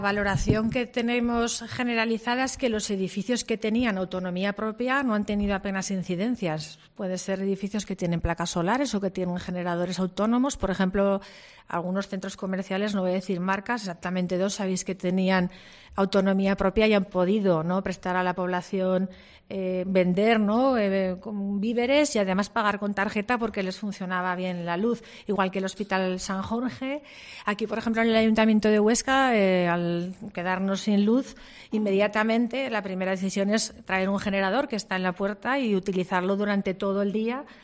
La valoración que tenemos generalizada es que los edificios que tenían autonomía propia no han tenido apenas incidencias. Puede ser edificios que tienen placas solares o que tienen generadores autónomos. Por ejemplo, algunos centros comerciales, no voy a decir marcas, exactamente 2, sabéis que tenían autonomía propia y han podido, ¿no?, prestar a la población, vender, ¿no?, con víveres y además pagar con tarjeta porque les funcionaba bien la luz. Igual que el Hospital San Jorge. Aquí, por ejemplo, en el Ayuntamiento de Huesca, al quedarnos sin luz, inmediatamente la primera decisión es traer un generador que está en la puerta y utilizarlo durante todo el día